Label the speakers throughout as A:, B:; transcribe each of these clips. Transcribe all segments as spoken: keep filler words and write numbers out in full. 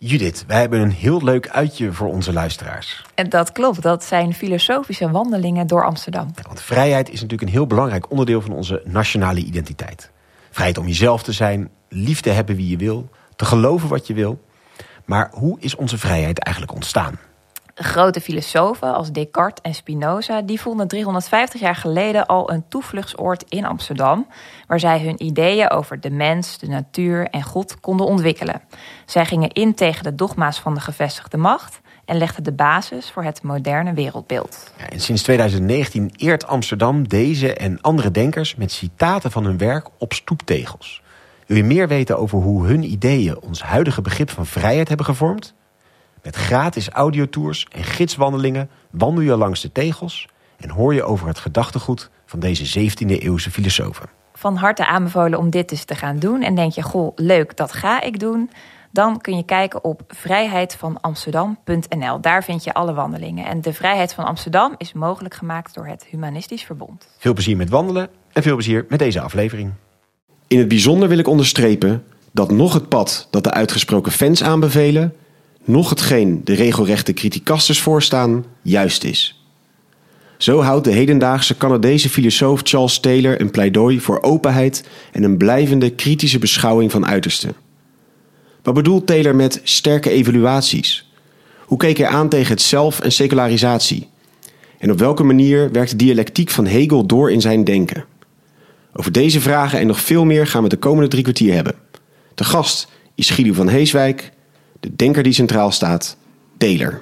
A: Judith, wij hebben een heel leuk uitje voor onze luisteraars.
B: En dat klopt, dat zijn filosofische wandelingen door Amsterdam.
A: Ja, want vrijheid is natuurlijk een heel belangrijk onderdeel van onze nationale identiteit. Vrijheid om jezelf te zijn, lief te hebben wie je wil, te geloven wat je wil. Maar hoe is onze vrijheid eigenlijk ontstaan?
B: Grote filosofen als Descartes en Spinoza die vonden driehonderdvijftig jaar geleden al een toevluchtsoord in Amsterdam, waar zij hun ideeën over de mens, de natuur en God konden ontwikkelen. Zij gingen in tegen de dogma's van de gevestigde macht en legden de basis voor het moderne wereldbeeld.
A: Ja, en sinds twintig negentien eert Amsterdam deze en andere denkers met citaten van hun werk op stoeptegels. Wil je meer weten over hoe hun ideeën ons huidige begrip van vrijheid hebben gevormd? Met gratis audiotours en gidswandelingen wandel je langs de tegels en hoor je over het gedachtegoed van deze zeventiende eeuwse filosofen.
B: Van harte aanbevolen om dit dus te gaan doen. En denk je, goh, leuk, dat ga ik doen. Dan kun je kijken op vrijheid van amsterdam punt n l. Daar vind je alle wandelingen. En de Vrijheid van Amsterdam is mogelijk gemaakt door het Humanistisch Verbond.
A: Veel plezier met wandelen en veel plezier met deze aflevering.
C: In het bijzonder wil ik onderstrepen dat nog het pad dat de uitgesproken fans aanbevelen, nog hetgeen de regelrechte criticasters voorstaan, juist is. Zo houdt de hedendaagse Canadese filosoof Charles Taylor een pleidooi voor openheid en een blijvende kritische beschouwing van uitersten. Wat bedoelt Taylor met sterke evaluaties? Hoe keek hij aan tegen het zelf en secularisatie? En op welke manier werkt de dialectiek van Hegel door in zijn denken? Over deze vragen en nog veel meer gaan we de komende drie kwartier hebben. De gast is Guido van Heeswijk, de denker die centraal staat, Taylor.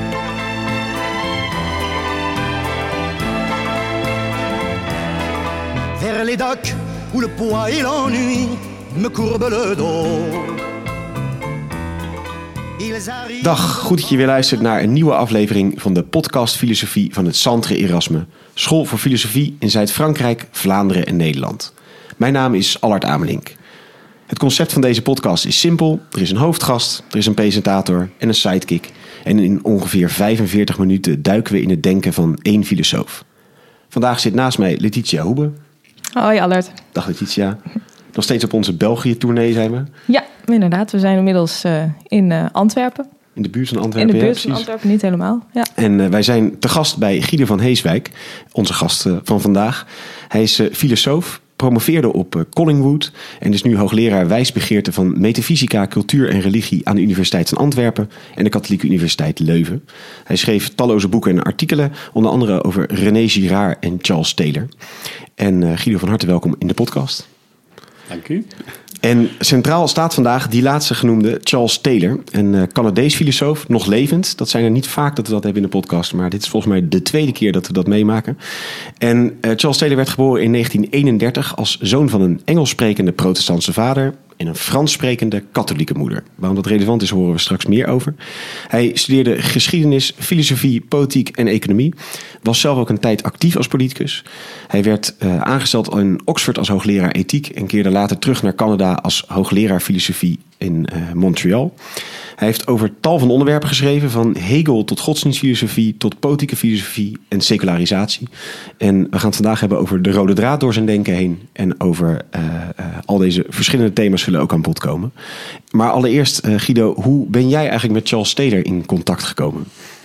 D: Vers les docks où le poids et l'ennui me courbent le dos.
C: Dag, goed dat je weer luistert naar een nieuwe aflevering van de podcast Filosofie van het Centre Erasme, School voor Filosofie in Zuid-Frankrijk, Vlaanderen en Nederland. Mijn naam is Allard Amelink. Het concept van deze podcast is simpel. Er is een hoofdgast, er is een presentator en een sidekick. En in ongeveer vijfenveertig minuten duiken we in het denken van één filosoof. Vandaag zit naast mij Letitia Hoebe.
E: Hoi Allard.
C: Dag Letitia. Nog steeds op onze België-tournee zijn we.
E: Ja, inderdaad. We zijn inmiddels uh, in uh, Antwerpen.
C: In de buurt van Antwerpen,
E: In de buurt
C: ja,
E: van Antwerpen, niet helemaal. Ja.
C: En uh, wij zijn te gast bij Guido van Heeswijk, onze gast uh, van vandaag. Hij is uh, filosoof, promoveerde op uh, Collingwood en is nu hoogleraar wijsbegeerte van metafysica, cultuur en religie aan de Universiteit van Antwerpen en de Katholieke Universiteit Leuven. Hij schreef talloze boeken en artikelen, onder andere over René Girard en Charles Taylor. En uh, Guido, van harte welkom in de podcast.
F: Dank u.
C: En centraal staat vandaag die laatste genoemde Charles Taylor, een uh, Canadees filosoof, nog levend. Dat zijn er niet vaak dat we dat hebben in de podcast, maar dit is volgens mij de tweede keer dat we dat meemaken. En uh, Charles Taylor werd geboren in negentien eenendertig als zoon van een Engels sprekende protestantse vader en een Frans sprekende katholieke moeder. Waarom dat relevant is, horen we straks meer over. Hij studeerde geschiedenis, filosofie, politiek en economie. Was zelf ook een tijd actief als politicus. Hij werd uh, aangesteld in Oxford als hoogleraar ethiek en keerde later terug naar Canada als hoogleraar filosofie in uh, Montreal. Hij heeft over tal van onderwerpen geschreven, van Hegel tot godsdienstfilosofie, tot politieke filosofie en secularisatie. En we gaan het vandaag hebben over de rode draad door zijn denken heen. En over uh, uh, al deze verschillende thema's zullen ook aan bod komen. Maar allereerst, uh, Guido, hoe ben jij eigenlijk met Charles Taylor in contact gekomen?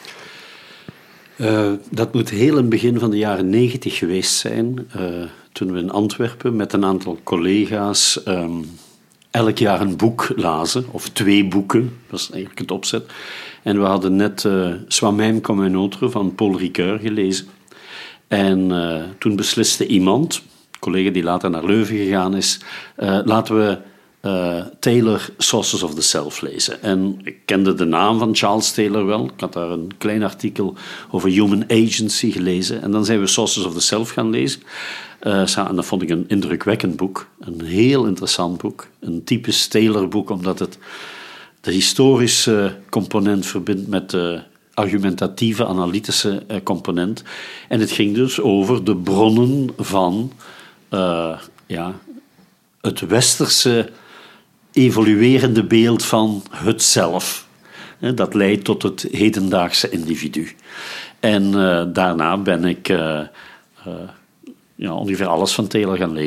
F: Uh, dat moet heel in het begin van de jaren negentig geweest zijn. Uh, toen we in Antwerpen met een aantal collega's Um, elk jaar een boek lazen, of twee boeken, dat is eigenlijk het opzet. En we hadden net uh, Soi-même comme un autre van Paul Ricoeur gelezen. En uh, toen besliste iemand, een collega die later naar Leuven gegaan is, uh, laten we uh, Taylor Sources of the Self lezen. En ik kende de naam van Charles Taylor wel. Ik had daar een klein artikel over human agency gelezen. En dan zijn we Sources of the Self gaan lezen. Uh, en dat vond ik een indrukwekkend boek. Een heel interessant boek. Een typisch Taylor-boek, omdat het de historische component verbindt met de argumentatieve, analytische uh, component. En het ging dus over de bronnen van uh, ja, het westerse evoluerende beeld van het zelf. Uh, dat leidt tot het hedendaagse individu. En uh, daarna ben ik Uh, uh, Ja, ongeveer alles van Taylor gaan lezen.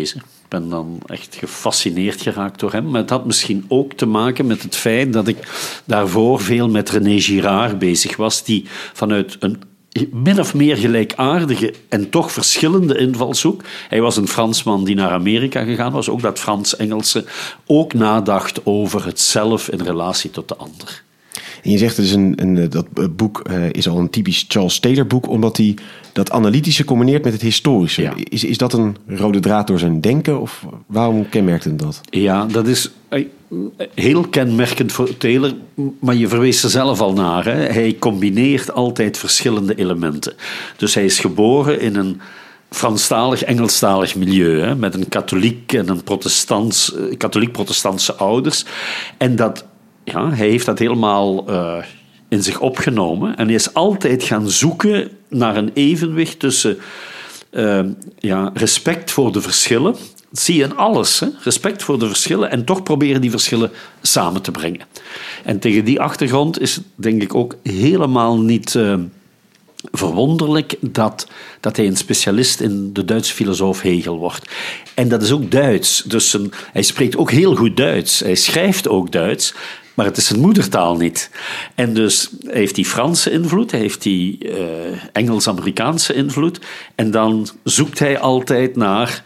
F: Ik ben dan echt gefascineerd geraakt door hem. Maar het had misschien ook te maken met het feit dat ik daarvoor veel met René Girard bezig was, die vanuit een min of meer gelijkaardige en toch verschillende invalshoek. Hij was een Fransman die naar Amerika gegaan was, ook dat Frans-Engelse, ook nadacht over het zelf in relatie tot de ander.
C: En je zegt dus een, een, dat boek uh, is al een typisch Charles Taylor boek, omdat hij dat analytische combineert met het historische. Ja. Is, is dat een rode draad door zijn denken of waarom kenmerkt hem dat?
F: Ja, dat is heel kenmerkend voor Taylor, maar je verwees er zelf al naar. Hè. Hij combineert altijd verschillende elementen. Dus hij is geboren in een Franstalig, Engelstalig milieu, hè, met een katholiek en een protestants, katholiek-protestantse ouders. En dat, ja, hij heeft dat helemaal uh, in zich opgenomen. En hij is altijd gaan zoeken naar een evenwicht tussen uh, ja, respect voor de verschillen. Dat zie je in alles, hè? Respect voor de verschillen en toch proberen die verschillen samen te brengen. En tegen die achtergrond is het denk ik ook helemaal niet uh, verwonderlijk dat, dat hij een specialist in de Duitse filosoof Hegel wordt. En dat is ook Duits. Dus een, hij spreekt ook heel goed Duits. Hij schrijft ook Duits. Maar het is zijn moedertaal niet. En dus hij heeft die Franse invloed, hij heeft die uh, Engels-Amerikaanse invloed. En dan zoekt hij altijd naar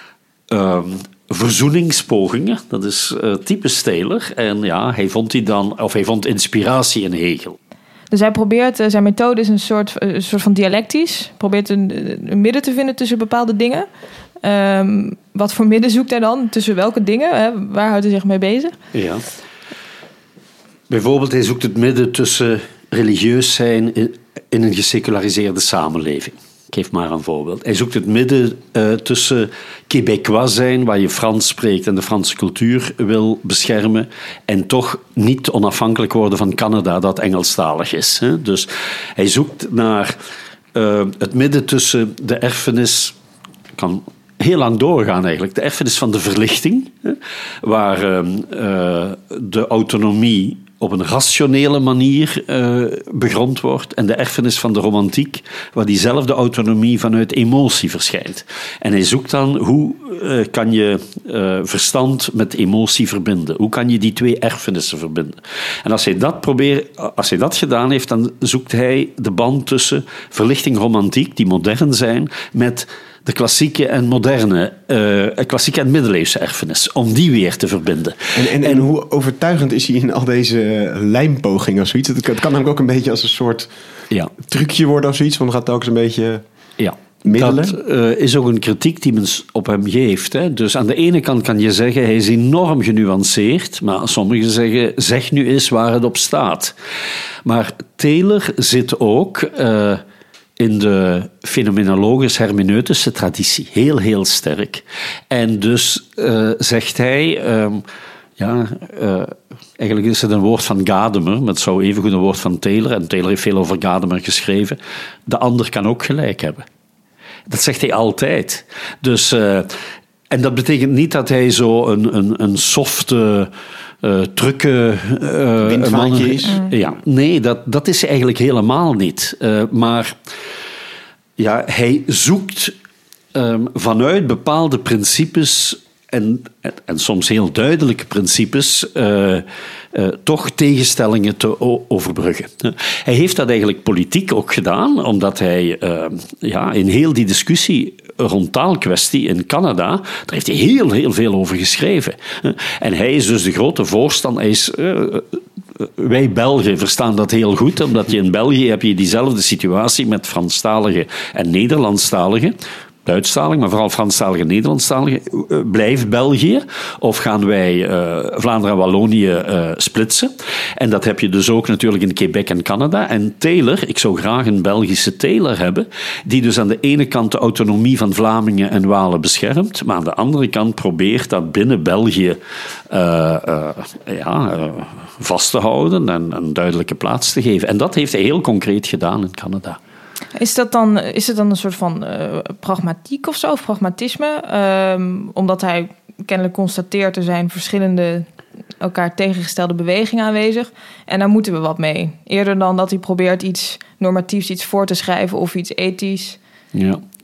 F: uh, verzoeningspogingen. Dat is uh, typisch Taylor. En ja, hij vond, die dan, of hij vond inspiratie in Hegel.
E: Dus hij probeert, zijn methode is een soort, een soort van dialectisch. Probeert een, een midden te vinden tussen bepaalde dingen. Um, wat voor midden zoekt hij dan? Tussen welke dingen? Hè? Waar houdt hij zich mee bezig?
F: Ja. Bijvoorbeeld, hij zoekt het midden tussen religieus zijn in, in een geseculariseerde samenleving. Ik geef maar een voorbeeld. Hij zoekt het midden uh, tussen Québécois zijn, waar je Frans spreekt en de Franse cultuur wil beschermen, en toch niet onafhankelijk worden van Canada, dat Engelstalig is. Hè? Dus hij zoekt naar uh, het midden tussen de erfenis, kan heel lang doorgaan eigenlijk, de erfenis van de verlichting, hè? Waar uh, uh, de autonomie op een rationele manier uh, begrond wordt, en de erfenis van de romantiek, waar diezelfde autonomie vanuit emotie verschijnt. En hij zoekt dan, hoe uh, kan je uh, verstand met emotie verbinden? Hoe kan je die twee erfenissen verbinden? En als hij dat probeert, als hij dat gedaan heeft, dan zoekt hij de band tussen verlichting, romantiek, die modern zijn, met de klassieke en moderne, uh, klassieke en middeleeuwse erfenis, om die weer te verbinden.
C: En, en, en hoe overtuigend is hij in al deze lijmpogingen of zoiets? Het kan, het kan namelijk ook een beetje als een soort ja. trucje worden of zoiets, want dan gaat het ook eens een beetje
F: ja.
C: middelen.
F: Dat uh, is ook een kritiek die men op hem geeft. Hè. Dus aan de ene kant kan je zeggen, hij is enorm genuanceerd, maar sommigen zeggen, zeg nu eens waar het op staat. Maar Taylor zit ook Uh, in de fenomenologisch-hermeneutische traditie. Heel, heel sterk. En dus uh, zegt hij, um, ja, uh, eigenlijk is het een woord van Gadamer, maar het zou evengoed een woord van Taylor, en Taylor heeft veel over Gadamer geschreven, de ander kan ook gelijk hebben. Dat zegt hij altijd. Dus, uh, en dat betekent niet dat hij zo een, een, een softe Uh, trucken uh,
C: windvaantje is.
F: Mm. Ja, nee, dat, dat is eigenlijk helemaal niet. Uh, maar ja, hij zoekt um, vanuit bepaalde principes en, en, en soms heel duidelijke principes uh, uh, toch tegenstellingen te o- overbruggen. Uh, hij heeft dat eigenlijk politiek ook gedaan, omdat hij uh, ja, in heel die discussie rond taalkwestie in Canada, daar heeft hij heel, heel veel over geschreven. Uh, en hij is dus de grote voorstander. Hij is, uh, wij Belgen verstaan dat heel goed, omdat je in België heb je diezelfde situatie met Franstaligen en Nederlandstaligen. Duitsstalig, maar vooral Franstalige en Nederlandstalige. Blijft België? Of gaan wij uh, Vlaanderen en Wallonië uh, splitsen? En dat heb je dus ook natuurlijk in Quebec en Canada. En Taylor, ik zou graag een Belgische Taylor hebben, die dus aan de ene kant de autonomie van Vlamingen en Walen beschermt, maar aan de andere kant probeert dat binnen België uh, uh, ja, uh, vast te houden en een duidelijke plaats te geven. En dat heeft hij heel concreet gedaan in Canada.
E: Is dat dan, is het dan een soort van uh, pragmatiek of zo, of pragmatisme? Um, omdat hij kennelijk constateert er zijn verschillende elkaar tegengestelde bewegingen aanwezig. En daar moeten we wat mee. Eerder dan dat hij probeert iets normatiefs, iets voor te schrijven of iets ethisch.
F: Ja.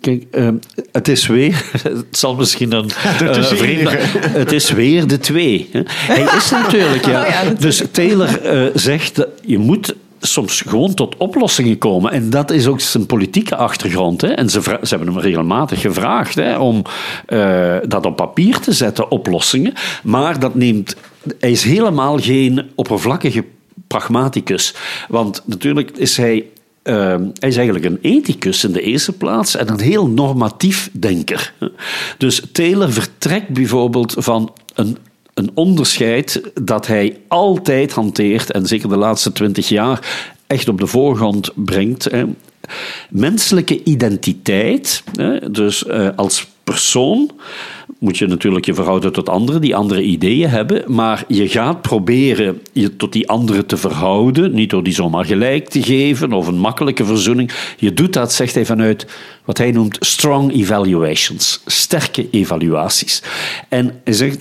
F: Kijk, uh, het is weer... Het zal misschien een uh, vreemde... Het is weer de twee. Hè. Hij is natuurlijk... Ja.
E: Oh ja, natuurlijk.
F: Dus Taylor uh, zegt... Dat je moet soms gewoon tot oplossingen komen. En dat is ook zijn politieke achtergrond. Hè. En ze, vra- ze hebben hem regelmatig gevraagd hè, om uh, dat op papier te zetten, oplossingen. Maar dat neemt... Hij is helemaal geen oppervlakkige pragmaticus. Want natuurlijk is hij... Uh, hij is eigenlijk een ethicus in de eerste plaats en een heel normatief denker. Dus Taylor vertrekt bijvoorbeeld van een, een onderscheid dat hij altijd hanteert en zeker de laatste twintig jaar echt op de voorgrond brengt. Hè. Menselijke identiteit, hè, dus uh, als persoon moet je natuurlijk je verhouden tot anderen die andere ideeën hebben, maar je gaat proberen je tot die anderen te verhouden, niet door die zomaar gelijk te geven of een makkelijke verzoening. Je doet dat, zegt hij, vanuit wat hij noemt strong evaluations, sterke evaluaties. En hij zegt,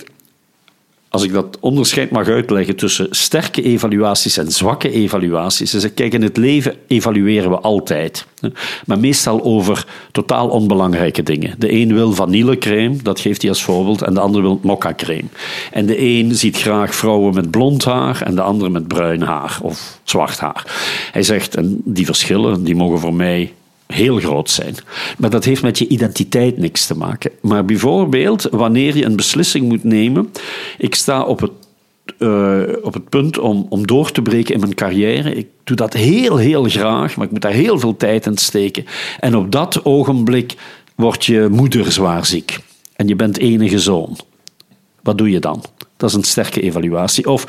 F: als ik dat onderscheid mag uitleggen tussen sterke evaluaties en zwakke evaluaties, is dat, kijk, in het leven evalueren we altijd. Maar meestal over totaal onbelangrijke dingen. De een wil vanillecrème, dat geeft hij als voorbeeld, en de ander wil mokkacrème. En de een ziet graag vrouwen met blond haar en de ander met bruin haar of zwart haar. Hij zegt, en die verschillen, die mogen voor mij heel groot zijn. Maar dat heeft met je identiteit niks te maken. Maar bijvoorbeeld, wanneer je een beslissing moet nemen... Ik sta op het, uh, op het punt om, om door te breken in mijn carrière. Ik doe dat heel, heel graag, maar ik moet daar heel veel tijd in steken. En op dat ogenblik wordt je moeder zwaarziek. En je bent enige zoon. Wat doe je dan? Dat is een sterke evaluatie. Of,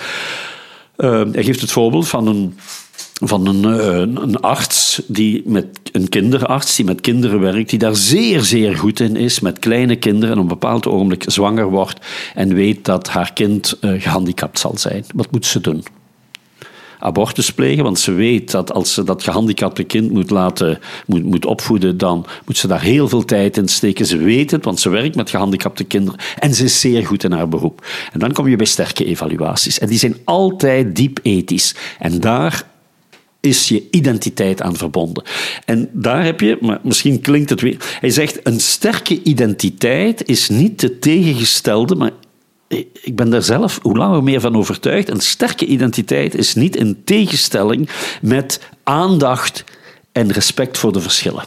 F: uh, hij geeft het voorbeeld van een... van een, een arts, die met, een kinderarts die met kinderen werkt, die daar zeer, zeer goed in is, met kleine kinderen, en op een bepaald ogenblik zwanger wordt en weet dat haar kind uh, gehandicapt zal zijn. Wat moet ze doen? Abortus plegen, want ze weet dat als ze dat gehandicapte kind moet, laten, moet, moet opvoeden, dan moet ze daar heel veel tijd in steken. Ze weet het, want ze werkt met gehandicapte kinderen en ze is zeer goed in haar beroep. En dan kom je bij sterke evaluaties. En die zijn altijd diep ethisch. En daar is je identiteit aan verbonden. En daar heb je, maar misschien klinkt het weer... Hij zegt, een sterke identiteit is niet de tegengestelde, maar ik ben daar zelf hoe langer meer van overtuigd. Een sterke identiteit is niet in tegenstelling met aandacht en respect voor de verschillen.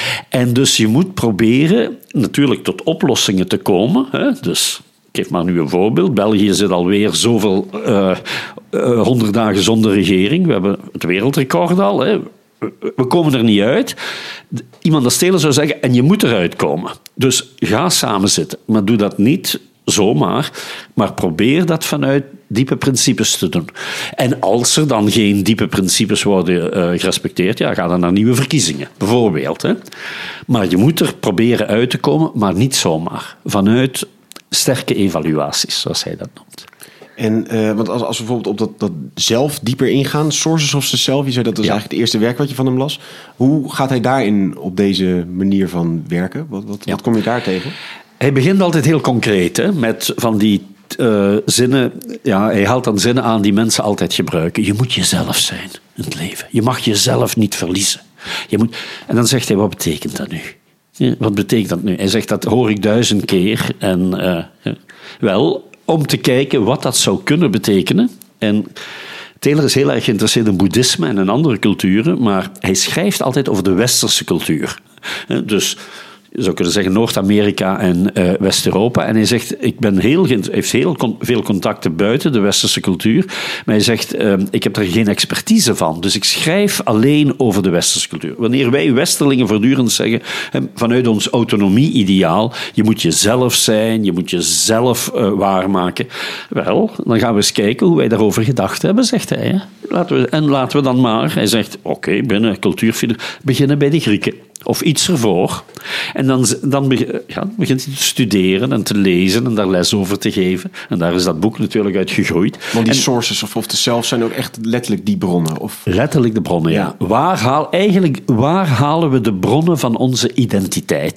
F: En dus je moet proberen natuurlijk tot oplossingen te komen. Hè? Dus... Ik geef maar nu een voorbeeld. België zit alweer zoveel uh, uh, honderd dagen zonder regering. We hebben het wereldrecord al. Hè. We komen er niet uit. Iemand als Taylor zou zeggen, en je moet eruit komen. Dus ga samen zitten. Maar doe dat niet zomaar, maar probeer dat vanuit diepe principes te doen. En als er dan geen diepe principes worden uh, gerespecteerd, ja, ga dan naar nieuwe verkiezingen, bijvoorbeeld. Hè. Maar je moet er proberen uit te komen, maar niet zomaar. Vanuit sterke evaluaties, zoals hij dat noemt.
C: En uh, want als, als we bijvoorbeeld op dat, dat zelf dieper ingaan, Sources of the Self, je zei dat was ja. eigenlijk het eerste werk wat je van hem las. Hoe gaat hij daarin op deze manier van werken? Wat, wat, ja. wat kom je daar tegen?
F: Hij begint altijd heel concreet, hè, met van die uh, zinnen. Ja, hij haalt dan zinnen aan die mensen altijd gebruiken. Je moet jezelf zijn in het leven. Je mag jezelf niet verliezen. Je moet, en dan zegt hij, wat betekent dat nu? Ja, wat betekent dat nu? Hij zegt, dat hoor ik duizend keer. En uh, ja. wel, om te kijken wat dat zou kunnen betekenen. En Taylor is heel erg geïnteresseerd in boeddhisme en in andere culturen, maar hij schrijft altijd over de westerse cultuur. Dus je zou kunnen zeggen Noord-Amerika en uh, West-Europa. En hij zegt, ik ben heel, hij heeft heel con- veel contacten buiten de westerse cultuur. Maar hij zegt, uh, ik heb er geen expertise van. Dus ik schrijf alleen over de westerse cultuur. Wanneer wij westerlingen voortdurend zeggen, uh, vanuit ons autonomie-ideaal, je moet jezelf zijn, je moet jezelf uh, waarmaken. Wel, dan gaan we eens kijken hoe wij daarover gedacht hebben, zegt hij. Hè? Laten we, en laten we dan maar, hij zegt, oké, okay, binnen cultuurfilosofie, beginnen bij de Grieken. Of iets ervoor. En dan, dan ja, begint hij te studeren en te lezen en daar les over te geven. En daar is dat boek natuurlijk uit gegroeid.
C: Want die
F: en,
C: sources of, of the self zijn ook echt letterlijk die bronnen? Of?
F: Letterlijk de bronnen, ja. ja. Waar, haal, eigenlijk, waar halen we de bronnen van onze identiteit?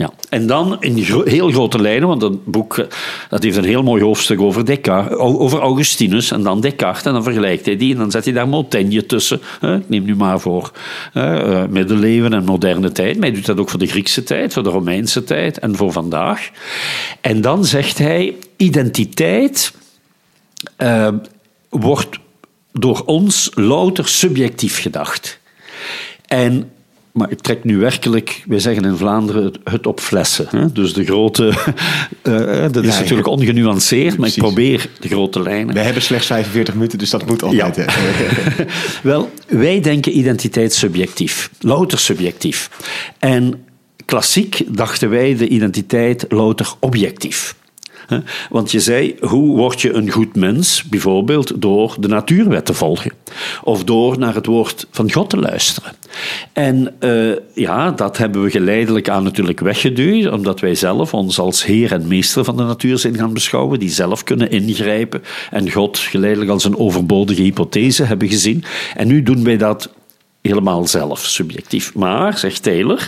F: Ja. En dan in gro- heel grote lijnen, want dat boek dat heeft een heel mooi hoofdstuk over Descartes, over Augustinus en dan Descartes. En dan vergelijkt hij die en dan zet hij daar Montaigne tussen. Ik neem nu maar voor uh, middeleeuwen en moderne tijd. Maar hij doet dat ook voor de Griekse tijd, voor de Romeinse tijd en voor vandaag. En dan zegt hij, identiteit uh, wordt door ons louter subjectief gedacht. En maar ik trek nu werkelijk, wij zeggen in Vlaanderen, het, het op flessen. Hè? Dus de grote... Uh, dat is ja, natuurlijk ja. ongenuanceerd, maar ik probeer de grote lijnen.
C: We hebben slechts vijfenveertig minuten, dus dat moet altijd.
F: Ja. Wel, wij denken identiteit subjectief. Louter subjectief. En klassiek dachten wij de identiteit louter objectief. Want je zei, hoe word je een goed mens? Bijvoorbeeld door de natuurwet te volgen. Of door naar het woord van God te luisteren. En uh, ja, dat hebben we geleidelijk aan natuurlijk weggeduwd, omdat wij zelf ons als heer en meester van de natuur zijn gaan beschouwen, die zelf kunnen ingrijpen en God geleidelijk als een overbodige hypothese hebben gezien. En nu doen wij dat helemaal zelf, subjectief. Maar, zegt Taylor,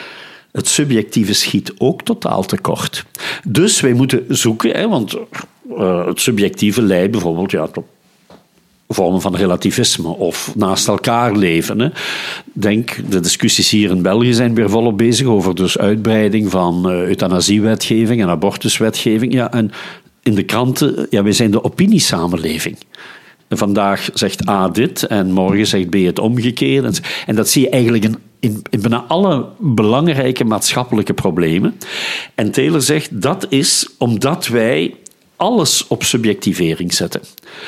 F: het subjectieve schiet ook totaal tekort. Dus wij moeten zoeken, hè, want uh, het subjectieve leidt bijvoorbeeld ja, tot vormen van relativisme of naast elkaar leven. Hè. Denk, de discussies hier in België zijn weer volop bezig over dus uitbreiding van uh, euthanasiewetgeving en abortuswetgeving. Ja, en in de kranten, ja, wij zijn de opiniesamenleving. Vandaag zegt A dit en morgen zegt B het omgekeerde. En dat zie je eigenlijk in, in, in bijna alle belangrijke maatschappelijke problemen. En Taylor zegt dat is omdat wij alles op subjectivering zetten.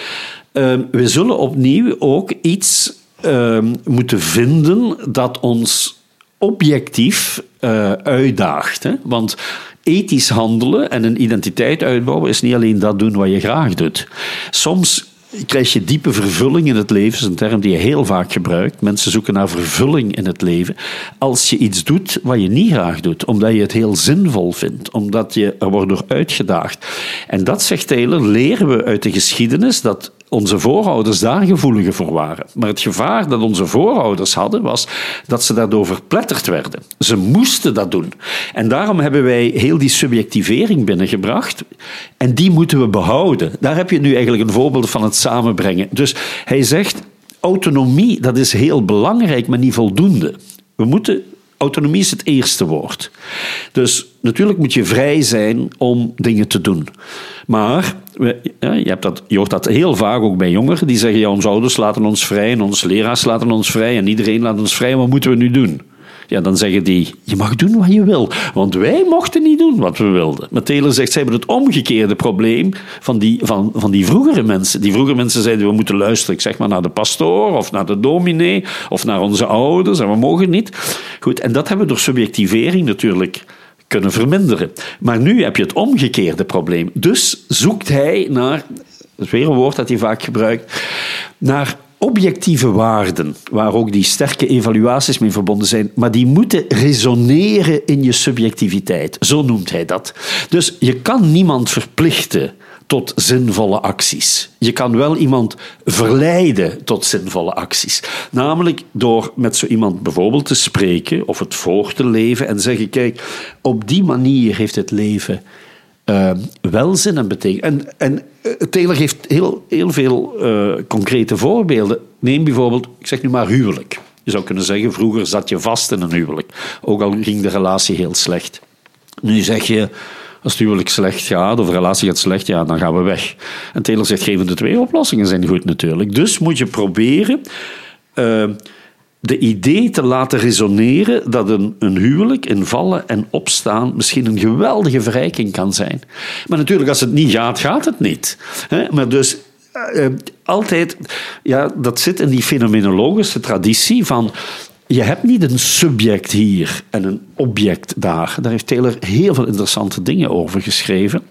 F: Uh, we zullen opnieuw ook iets uh, moeten vinden dat ons objectief uh, uitdaagt. Hè? Want ethisch handelen en een identiteit uitbouwen is niet alleen dat doen wat je graag doet. Soms krijg je diepe vervulling in het leven. Dat is een term die je heel vaak gebruikt. Mensen zoeken naar vervulling in het leven. Als je iets doet wat je niet graag doet, omdat je het heel zinvol vindt, omdat je er wordt door uitgedaagd. En dat, zegt Taylor, leren we uit de geschiedenis, dat onze voorouders daar gevoeliger voor waren. Maar het gevaar dat onze voorouders hadden, was dat ze daardoor verpletterd werden. Ze moesten dat doen. En daarom hebben wij heel die subjectivering binnengebracht. En die moeten we behouden. Daar heb je nu eigenlijk een voorbeeld van het samenbrengen. Dus hij zegt, autonomie, dat is heel belangrijk, maar niet voldoende. We moeten... Autonomie is het eerste woord. Dus natuurlijk moet je vrij zijn om dingen te doen. Maar ja, je, hebt dat, je hoort dat heel vaak ook bij jongeren. Die zeggen, ja, onze ouders laten ons vrij en onze leraars laten ons vrij en iedereen laat ons vrij. Wat moeten we nu doen? Ja, dan zeggen die, je mag doen wat je wil. Want wij mochten niet doen wat we wilden. Maar Taylor zegt, ze hebben het omgekeerde probleem van die, van, van die vroegere mensen. Die vroegere mensen zeiden, we moeten luisteren, ik zeg maar, naar de pastoor of naar de dominee of naar onze ouders en we mogen niet. Goed, en dat hebben we door subjectivering natuurlijk kunnen verminderen. Maar nu heb je het omgekeerde probleem. Dus zoekt hij naar, dat is weer een woord dat hij vaak gebruikt, naar objectieve waarden, waar ook die sterke evaluaties mee verbonden zijn, maar die moeten resoneren in je subjectiviteit. Zo noemt hij dat. Dus je kan niemand verplichten tot zinvolle acties. Je kan wel iemand verleiden tot zinvolle acties. Namelijk door met zo iemand bijvoorbeeld te spreken of het voor te leven en zeggen, kijk, op die manier heeft het leven Uh, welzin en betekenis. En, en uh, Taylor geeft heel, heel veel uh, concrete voorbeelden. Neem bijvoorbeeld, ik zeg nu maar huwelijk. Je zou kunnen zeggen, vroeger zat je vast in een huwelijk. Ook al ging de relatie heel slecht. Nu zeg je, als het huwelijk slecht gaat, of de relatie gaat slecht, ja, dan gaan we weg. En Taylor zegt, geen van de twee oplossingen zijn goed natuurlijk. Dus moet je proberen Uh, de idee te laten resoneren dat een, een huwelijk in vallen en opstaan misschien een geweldige verrijking kan zijn. Maar natuurlijk, als het niet gaat, gaat het niet. He? Maar dus uh, altijd, ja, dat zit in die fenomenologische traditie van, je hebt niet een subject hier en een object daar. Daar heeft Taylor heel veel interessante dingen over geschreven.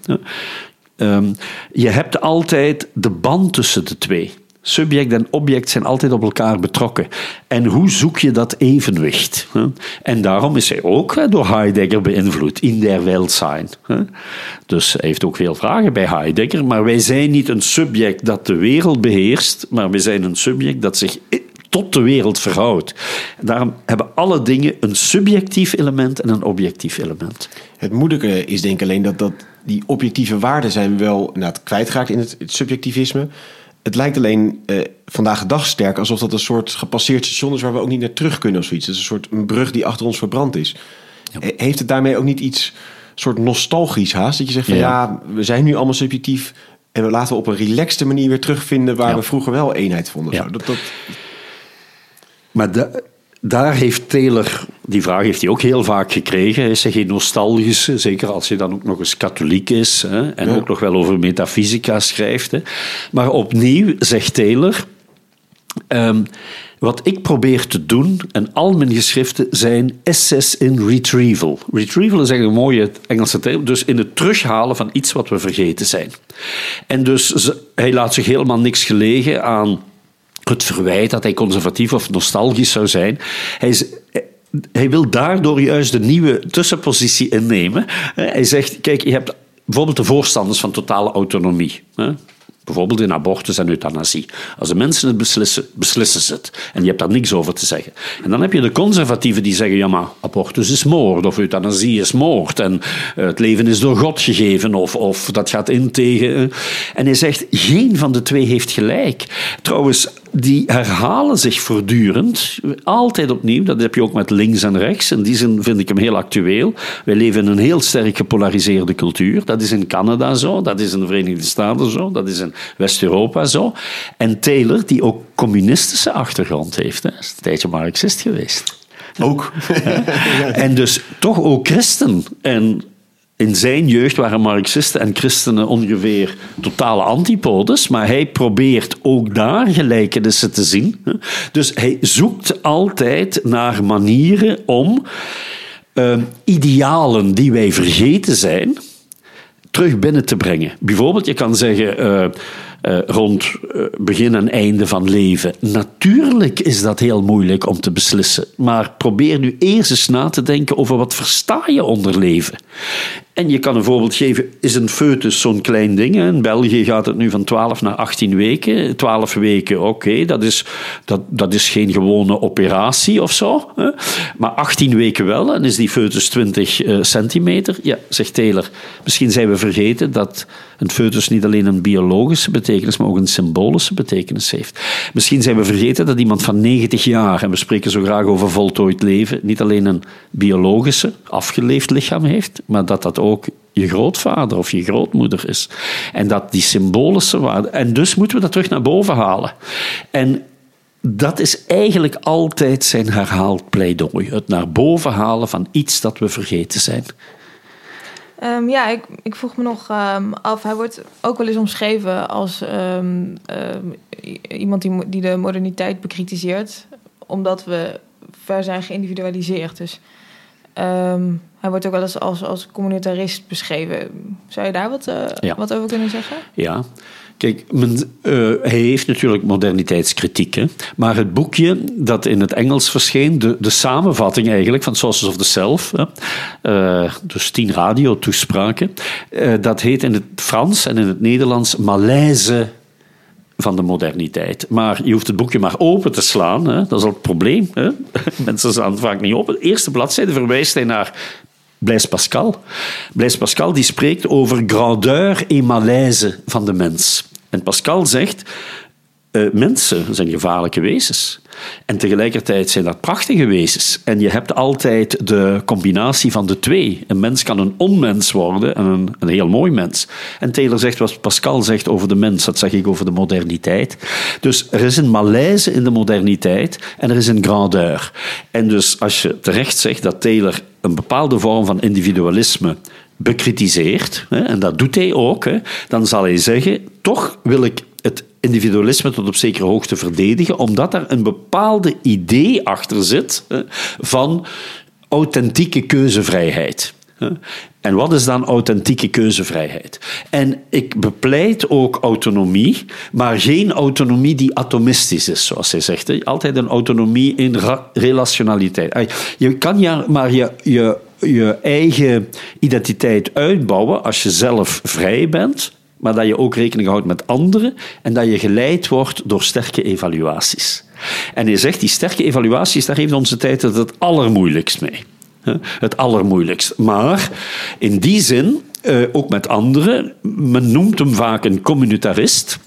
F: Um, je hebt altijd de band tussen de twee. Subject en object zijn altijd op elkaar betrokken. En hoe zoek je dat evenwicht? En daarom is hij ook door Heidegger beïnvloed, in der Welt zijn. Dus hij heeft ook veel vragen bij Heidegger, maar wij zijn niet een subject dat de wereld beheerst, maar wij zijn een subject dat zich tot de wereld verhoudt. Daarom hebben alle dingen een subjectief element en een objectief element.
C: Het moeilijke is denk ik alleen dat, dat die objectieve waarden zijn wel nou, kwijtgeraakt in het, het subjectivisme. Het lijkt alleen uh, vandaag de dag sterk alsof dat een soort gepasseerd station is waar we ook niet naar terug kunnen of zoiets. Het is een soort een brug die achter ons verbrand is. Ja. Heeft het daarmee ook niet iets soort nostalgisch haast? Dat je zegt van ja, ja we zijn nu allemaal subjectief en we laten we op een relaxte manier weer terugvinden waar ja. we vroeger wel eenheid vonden. Ja. Zo. Dat, dat...
F: Maar de, daar heeft Taylor, die vraag heeft hij ook heel vaak gekregen. Is hij geen nostalgische, zeker als hij dan ook nog eens katholiek is hè, en ja. ook nog wel over metafysica schrijft. Hè. Maar opnieuw zegt Taylor, um, wat ik probeer te doen, en al mijn geschriften zijn essays in retrieval. Retrieval is eigenlijk een mooie Engelse term, dus in het terughalen van iets wat we vergeten zijn. En dus hij laat zich helemaal niks gelegen aan het verwijt dat hij conservatief of nostalgisch zou zijn. Hij, is, hij wil daardoor juist de nieuwe tussenpositie innemen. Hij zegt, kijk, je hebt bijvoorbeeld de voorstanders van totale autonomie. Bijvoorbeeld in abortus en euthanasie. Als de mensen het beslissen, beslissen ze het. En je hebt daar niks over te zeggen. En dan heb je de conservatieven die zeggen, ja maar abortus is moord, of euthanasie is moord, en het leven is door God gegeven, of, of dat gaat in tegen... En hij zegt, geen van de twee heeft gelijk. Trouwens, die herhalen zich voortdurend, altijd opnieuw. Dat heb je ook met links en rechts. In die zin vind ik hem heel actueel. Wij leven in een heel sterk gepolariseerde cultuur. Dat is in Canada zo, dat is in de Verenigde Staten zo, dat is in West-Europa zo. En Taylor, die ook communistische achtergrond heeft, hè, is een tijdje marxist geweest.
C: Ook.
F: En dus toch ook christen. En in zijn jeugd waren marxisten en christenen ongeveer totale antipodes, maar hij probeert ook daar gelijkenissen te zien. Dus hij zoekt altijd naar manieren om uh, idealen die wij vergeten zijn, terug binnen te brengen. Bijvoorbeeld, je kan zeggen... Uh, Uh, rond uh, begin en einde van leven. Natuurlijk is dat heel moeilijk om te beslissen. Maar probeer nu eerst eens na te denken over wat versta je onder leven. En je kan een voorbeeld geven, is een foetus zo'n klein ding? Hè? In België gaat het nu van twaalf naar achttien weken. twaalf weken, oké, okay, dat, is, dat, dat is geen gewone operatie of zo. Hè? Maar achttien weken wel, en is die foetus twintig uh, centimeter. Ja, zegt Taylor, misschien zijn we vergeten dat een foetus niet alleen een biologische betekenis, maar ook een symbolische betekenis heeft. Misschien zijn we vergeten dat iemand van negentig jaar, en we spreken zo graag over voltooid leven, niet alleen een biologische, afgeleefd lichaam heeft, maar dat dat ook je grootvader of je grootmoeder is. En dat die symbolische waarde... En dus moeten we dat terug naar boven halen. En dat is eigenlijk altijd zijn herhaald pleidooi. Het naar boven halen van iets dat we vergeten zijn.
E: Um, ja, ik, ik vroeg me nog um, af. Hij wordt ook wel eens omschreven als um, um, iemand die, die de moderniteit bekritiseert, omdat we ver zijn geïndividualiseerd. Dus um, hij wordt ook wel eens als, als communitarist beschreven. Zou je daar wat, uh, ja. wat over kunnen zeggen? Ja.
F: Kijk, men, uh, hij heeft natuurlijk moderniteitskritiek. Hè? Maar het boekje dat in het Engels verscheen, de, de samenvatting eigenlijk van Sources of the Self, hè? Uh, dus tien radiotoespraken, uh, dat heet in het Frans en in het Nederlands Malaise van de moderniteit. Maar je hoeft het boekje maar open te slaan. Hè? Dat is al het probleem. Hè? Mensen slaan het vaak niet open. De eerste bladzijde verwijst hij naar Blaise Pascal. Blaise Pascal die spreekt over grandeur et malaise van de mens. En Pascal zegt, uh, mensen zijn gevaarlijke wezens. En tegelijkertijd zijn dat prachtige wezens. En je hebt altijd de combinatie van de twee. Een mens kan een onmens worden en een, een heel mooi mens. En Taylor zegt wat Pascal zegt over de mens, dat zeg ik over de moderniteit. Dus er is een malaise in de moderniteit en er is een grandeur. En dus als je terecht zegt dat Taylor een bepaalde vorm van individualisme bekritiseert, en dat doet hij ook, dan zal hij zeggen, toch wil ik het individualisme tot op zekere hoogte verdedigen, omdat er een bepaalde idee achter zit van authentieke keuzevrijheid. En wat is dan authentieke keuzevrijheid? En ik bepleit ook autonomie, maar geen autonomie die atomistisch is, zoals hij zegt. Altijd een autonomie in relationaliteit. Je kan ja maar je, je, je eigen identiteit uitbouwen als je zelf vrij bent, maar dat je ook rekening houdt met anderen en dat je geleid wordt door sterke evaluaties. En hij zegt, die sterke evaluaties, daar heeft onze tijd het, het allermoeilijkst mee. Het allermoeilijkst. Maar in die zin, uh, ook met anderen, men noemt hem vaak een communitarist.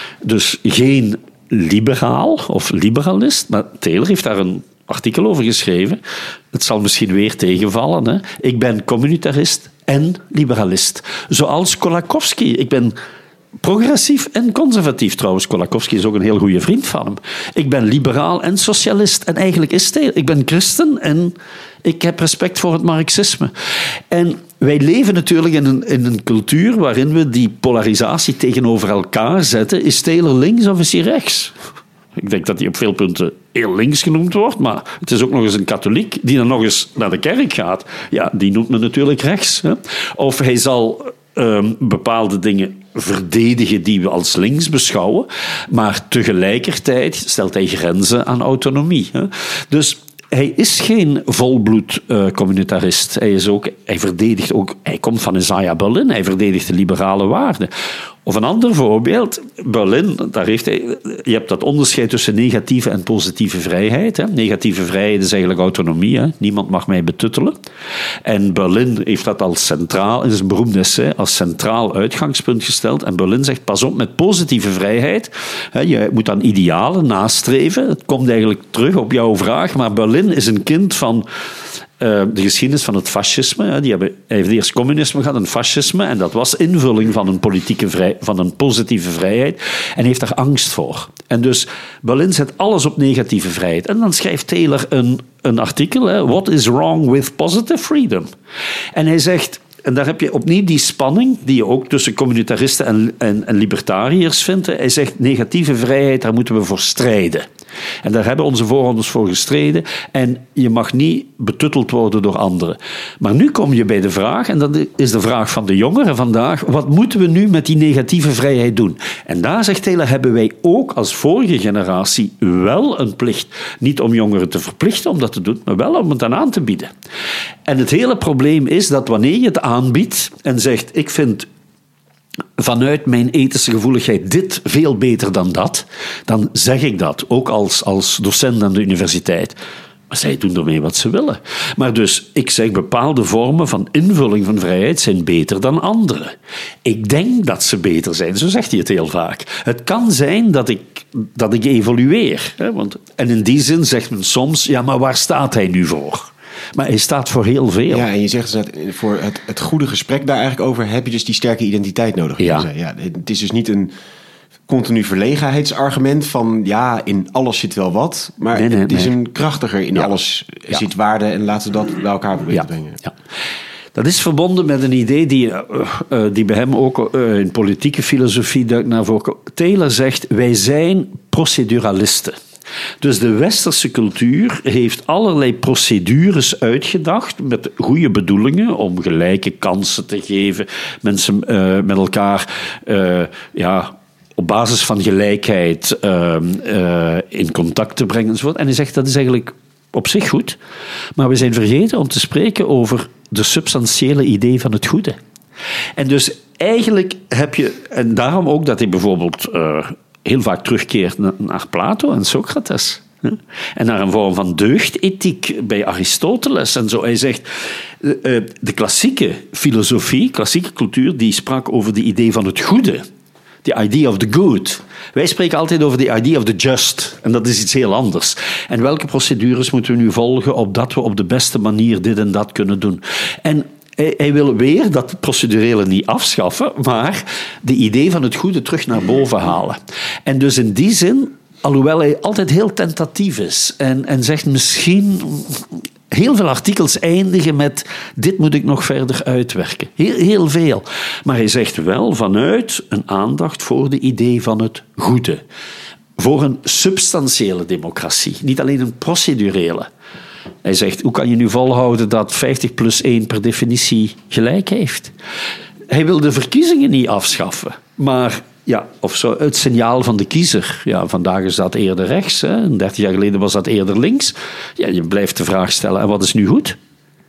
F: Dus geen liberaal of liberalist. Maar Taylor heeft daar een artikel over geschreven. Het zal misschien weer tegenvallen. Hè? Ik ben communitarist en liberalist. Zoals Kolakowski. Ik ben progressief en conservatief. Trouwens, Kolakowski is ook een heel goede vriend van hem. Ik ben liberaal en socialist. En eigenlijk is het... Ik ben christen en ik heb respect voor het marxisme. En wij leven natuurlijk in een, in een cultuur waarin we die polarisatie tegenover elkaar zetten. Is Taylor links of is hij rechts? Ik denk dat hij op veel punten heel links genoemd wordt, maar het is ook nog eens een katholiek die dan nog eens naar de kerk gaat. Ja, die noemt men natuurlijk rechts. Hè? Of hij zal um, bepaalde dingen verdedigen die we als links beschouwen, maar tegelijkertijd stelt hij grenzen aan autonomie. Hè? Dus hij is geen volbloed uh, communitarist. Hij, is ook, hij verdedigt ook... Hij komt van Isaiah Berlin. Hij verdedigt de liberale waarden. Of een ander voorbeeld. Berlin, daar heeft hij... Je hebt dat onderscheid tussen negatieve en positieve vrijheid. Hè. Negatieve vrijheid is eigenlijk autonomie. Hè. Niemand mag mij betuttelen. En Berlin heeft dat als centraal... Het is een beroemd essay, als centraal uitgangspunt gesteld. En Berlin zegt, pas op met positieve vrijheid. Hè, je moet dan idealen nastreven. Het komt eigenlijk terug op jouw vraag. Maar Berlin is een kind van... Uh, de geschiedenis van het fascisme. Die hebben, hij heeft eerst communisme gehad, een fascisme. En dat was invulling van een, politieke vrij, van een positieve vrijheid. En heeft daar angst voor. En dus Berlin zet alles op negatieve vrijheid. En dan schrijft Taylor een, een artikel. Hè, What is wrong with positive freedom? En hij zegt... En daar heb je opnieuw die spanning die je ook tussen communitaristen en, en, en libertariërs vindt. Hij zegt, negatieve vrijheid, daar moeten we voor strijden. En daar hebben onze voorouders voor gestreden. En je mag niet betutteld worden door anderen. Maar nu kom je bij de vraag, en dat is de vraag van de jongeren vandaag, wat moeten we nu met die negatieve vrijheid doen? En daar, zegt Taylor, hebben wij ook als vorige generatie wel een plicht. Niet om jongeren te verplichten om dat te doen, maar wel om het dan aan te bieden. En het hele probleem is dat wanneer je het aanbiedt en zegt, ik vind vanuit mijn ethische gevoeligheid dit veel beter dan dat, dan zeg ik dat, ook als, als docent aan de universiteit. Maar zij doen ermee wat ze willen. Maar dus, ik zeg, bepaalde vormen van invulling van vrijheid zijn beter dan andere. Ik denk dat ze beter zijn, zo zegt hij het heel vaak. Het kan zijn dat ik, dat ik evolueer. Hè, want, en in die zin zegt men soms, ja, maar waar staat hij nu voor? Maar hij staat voor heel veel.
C: Ja, en je zegt dat voor het, het goede gesprek daar eigenlijk over heb je dus die sterke identiteit nodig.
F: Ja.
C: Ja, het is dus niet een continu verlegenheidsargument van ja, in alles zit wel wat. Maar
F: nee, nee,
C: het is
F: nee.
C: een krachtiger in
F: ja.
C: alles
F: ja.
C: zit waarde en laten we dat bij elkaar proberen
F: ja.
C: te brengen.
F: Ja. Dat is verbonden met een idee die, uh, uh, die bij hem ook uh, in politieke filosofie duikt naar voren. Taylor zegt, wij zijn proceduralisten. Dus de westerse cultuur heeft allerlei procedures uitgedacht met goede bedoelingen om gelijke kansen te geven, mensen uh, met elkaar uh, ja, op basis van gelijkheid uh, uh, in contact te brengen enzovoort. En hij zegt dat is eigenlijk op zich goed, maar we zijn vergeten om te spreken over de substantiële idee van het goede. En dus eigenlijk heb je, en daarom ook dat hij bijvoorbeeld uh, heel vaak terugkeert naar Plato en Socrates. En naar een vorm van deugdethiek bij Aristoteles en zo. Hij zegt, de klassieke filosofie, klassieke cultuur, die sprak over de idee van het goede. The idea of the good. Wij spreken altijd over the idea of the just. En dat is iets heel anders. En welke procedures moeten we nu volgen opdat we op de beste manier dit en dat kunnen doen? En hij wil weer dat procedurele niet afschaffen, maar de idee van het goede terug naar boven halen. En dus in die zin, alhoewel hij altijd heel tentatief is en, en zegt misschien... Heel veel artikels eindigen met dit moet ik nog verder uitwerken. Heel, heel veel. Maar hij zegt wel vanuit een aandacht voor de idee van het goede. Voor een substantiële democratie, niet alleen een procedurele. Hij zegt, hoe kan je nu volhouden dat vijftig plus één per definitie gelijk heeft? Hij wil de verkiezingen niet afschaffen, maar... Ja, of zo, het signaal van de kiezer. Ja, vandaag is dat eerder rechts. Hè. dertig jaar geleden was dat eerder links. Ja, je blijft de vraag stellen, en wat is nu goed?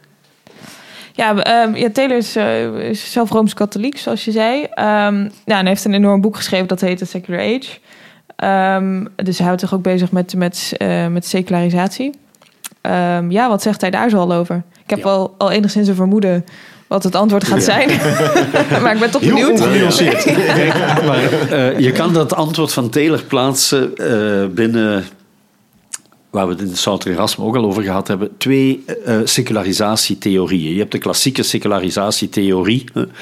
E: Ja, um, ja Taylor is, uh, is zelf Rooms-katholiek, zoals je zei. Um, ja, en hij heeft een enorm boek geschreven, dat heet The Secular Age. Um, dus hij houdt zich ook bezig met, met, uh, met secularisatie. Um, ja, wat zegt hij daar zo al over? Ik heb ja. al, al enigszins een vermoeden wat het antwoord gaat ja. zijn. Maar ik ben toch benieuwd.
C: Heel ongenuanceerd.
F: Ja. Maar, uh, je kan dat antwoord van Taylor plaatsen uh, binnen, waar we het in de Souter Erasme ook al over gehad hebben, twee uh, secularisatietheorieën. Je hebt de klassieke secularisatietheorie,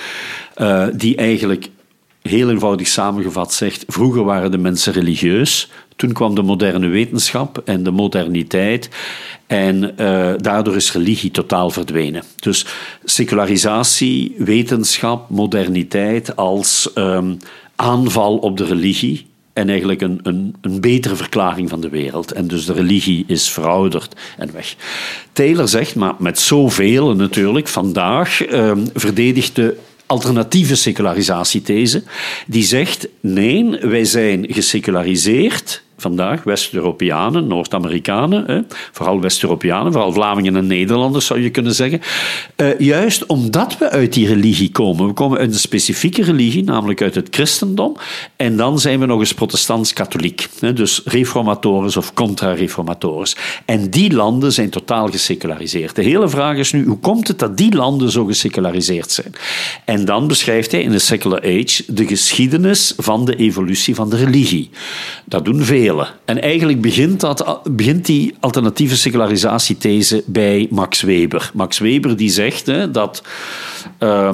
F: uh, die eigenlijk heel eenvoudig samengevat zegt, vroeger waren de mensen religieus, toen kwam de moderne wetenschap en de moderniteit en uh, daardoor is religie totaal verdwenen. Dus secularisatie, wetenschap, moderniteit als um, aanval op de religie en eigenlijk een, een, een betere verklaring van de wereld. En dus de religie is verouderd en weg. Taylor zegt, maar met zoveel natuurlijk, vandaag um, verdedigt de alternatieve secularisatiethese, die zegt, nee, wij zijn geseculariseerd vandaag, West-Europeanen, Noord-Amerikanen, hè, vooral West-Europeanen, vooral Vlamingen en Nederlanders zou je kunnen zeggen, uh, juist omdat we uit die religie komen. We komen uit een specifieke religie, namelijk uit het christendom, en dan zijn we nog eens protestants-katholiek, hè, dus reformatorisch of contra-reformatorisch. En die landen zijn totaal geseculariseerd. De hele vraag is nu, hoe komt het dat die landen zo geseculariseerd zijn? En dan beschrijft hij in The Secular Age de geschiedenis van de evolutie van de religie. Dat doen velen. En eigenlijk begint, dat, begint die alternatieve secularisatiethese bij Max Weber. Max Weber die zegt hè, dat uh,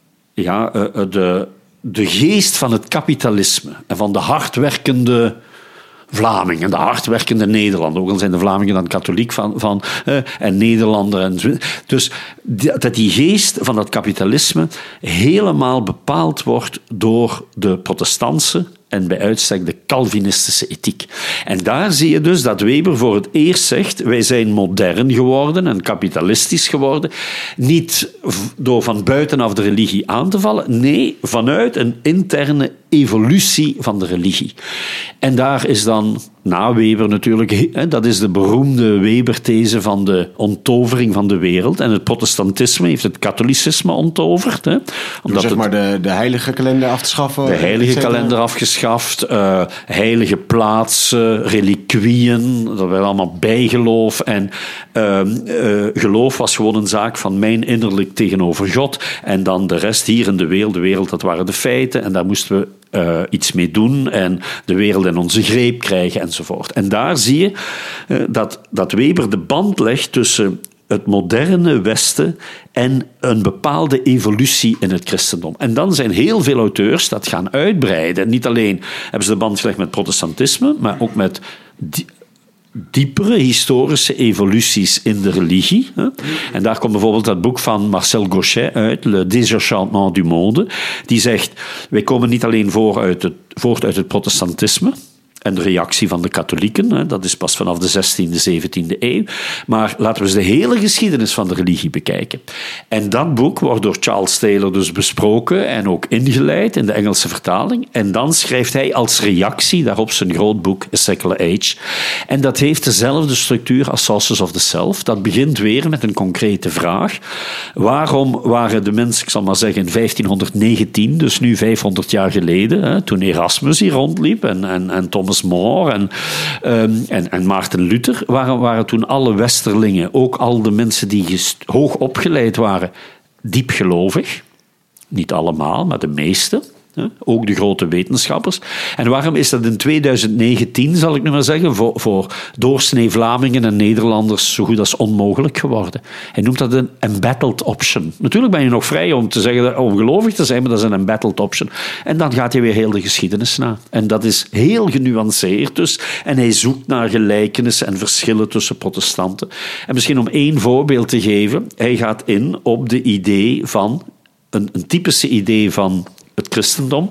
F: ja, uh, de, de geest van het kapitalisme en van de hardwerkende Vlamingen, de hardwerkende Nederlander, ook al zijn de Vlamingen dan katholiek van, van uh, en Nederlander. En, dus die, dat die geest van dat kapitalisme helemaal bepaald wordt door de protestantse en bij uitstek de Calvinistische ethiek. En daar zie je dus dat Weber voor het eerst zegt, wij zijn modern geworden en kapitalistisch geworden, niet door van buitenaf de religie aan te vallen, nee, vanuit een interne evolutie van de religie. En daar is dan, na Weber natuurlijk, dat is de beroemde Weber-these van de onttovering van de wereld. En het protestantisme heeft het katholicisme onttoverd. Hè, omdat
C: zeg maar de, de heilige kalender af te schaffen.
F: De heilige kalender afgeschaft, uh, heilige plaatsen, reliquieën, dat werd allemaal bijgeloof. En uh, uh, geloof was gewoon een zaak van mijn innerlijk tegenover God. En dan de rest hier in de wereld, de wereld, dat waren de feiten. En daar moesten we Uh, iets mee doen en de wereld in onze greep krijgen enzovoort. En daar zie je uh, dat, dat Weber de band legt tussen het moderne Westen en een bepaalde evolutie in het christendom. En dan zijn heel veel auteurs dat gaan uitbreiden. Niet alleen hebben ze de band gelegd met protestantisme, maar ook met die, diepere historische evoluties in de religie. En daar komt bijvoorbeeld dat boek van Marcel Gauchet uit, Le Désenchantement du Monde, die zegt, wij komen niet alleen voor uit het, voort uit het protestantisme en de reactie van de katholieken, dat is pas vanaf de zestiende, zeventiende eeuw, maar laten we eens de hele geschiedenis van de religie bekijken. En dat boek wordt door Charles Taylor dus besproken en ook ingeleid in de Engelse vertaling. En dan schrijft hij als reactie daarop zijn groot boek A Secular Age. En dat heeft dezelfde structuur als Sources of the Self. Dat begint weer met een concrete vraag. Waarom waren de mensen, ik zal maar zeggen, in vijftienhonderdnegentien, dus nu vijfhonderd jaar geleden, hè, toen Erasmus hier rondliep en, en, en Thomas More en, um, en, en Maarten Luther, waren, waren toen alle westerlingen, ook al de mensen die gest- hoog opgeleid waren, diep gelovig. Niet allemaal, maar de meeste. Ook de grote wetenschappers. En waarom is dat in tweeduizend negentien, zal ik nu maar zeggen, voor, voor doorsnee Vlamingen en Nederlanders zo goed als onmogelijk geworden? Hij noemt dat een embattled option. Natuurlijk ben je nog vrij om te zeggen om gelovig te zijn, maar dat is een embattled option. En dan gaat hij weer heel de geschiedenis na. En dat is heel genuanceerd dus. En hij zoekt naar gelijkenissen en verschillen tussen protestanten. En misschien om één voorbeeld te geven, hij gaat in op de idee van, een, een typische idee van het christendom.